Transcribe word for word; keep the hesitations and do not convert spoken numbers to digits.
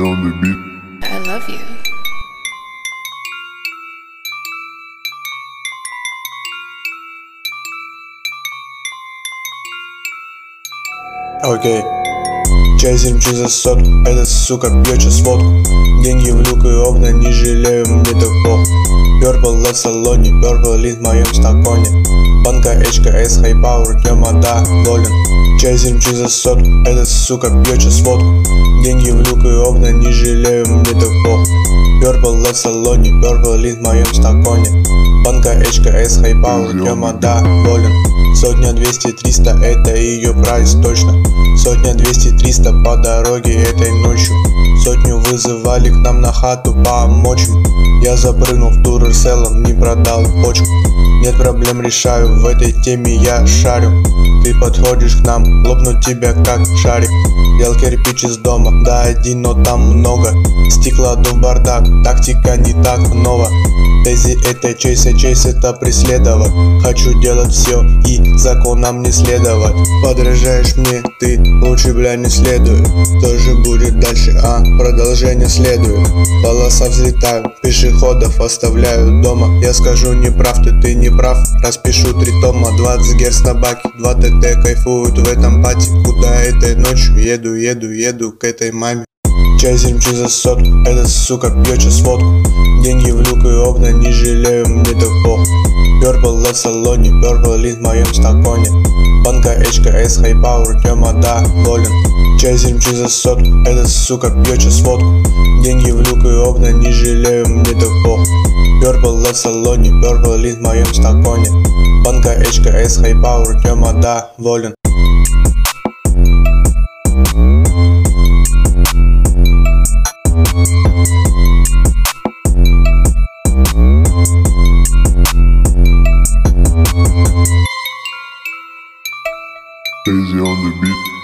on the beat. I love you. Окей. Чайзим через сотку, эта сука пьет сейчас водку. Деньги в люк и окна, не жалею, мне так пох. Purple в салоне, Purple лит в моем стаконе. Банка эйч ка эс, High Power, Тема доволен. Чайзим через сотку, эта сука пьет сейчас водку. Деньги в люк и окна, не жалею, мне так пох. Purple в салоне, Purple лит в моем стаконе. Банка эйч ка эс, High Power, Тема доволен. Сотня, двести, триста, это ее прайс точно. Сотня, двести, триста по дороге этой ночью. Сотню вызывали к нам на хату помочь им. Я запрыгнул в Турселом, не продал почку. Нет проблем, решаю, в этой теме я шарю. Ты подходишь к нам, лопну тебя как шарик. Взял кирпич из дома, да один, но там много. Стекла до бардак, тактика не так нова. Дейзи это чейс, а чейс это преследовать. Хочу делать все и законам не следовать. Подражаешь мне, ты лучше, бля, не следуй. Тоже будет дальше, а продолжение следует. Полоса взлетаю, пешеходов оставляю дома. Я скажу не прав, ты, ты не прав. Распишу три тома, двадцать герц на баке, два тэ тэ кайфуют в этом пати. Куда этой ночью еду, еду, еду к этой маме. Чайзим через сотку, эта сука пьет сейчас водку. Деньги в люк и окна, не жалею, мне так пох. Purple в салоне, Purple лит в моем стаконе. Банка эйч ка эс, High Power, Тема доволен. Чайзим через сотку, эта сука пьет сейчас водку. Деньги в люк и окна, не жалею, мне так пох. Purple в салоне, Purple лит в моем стаконе. Банка эйч ка эс, High Power, Тема доволен. Daisy on the beat.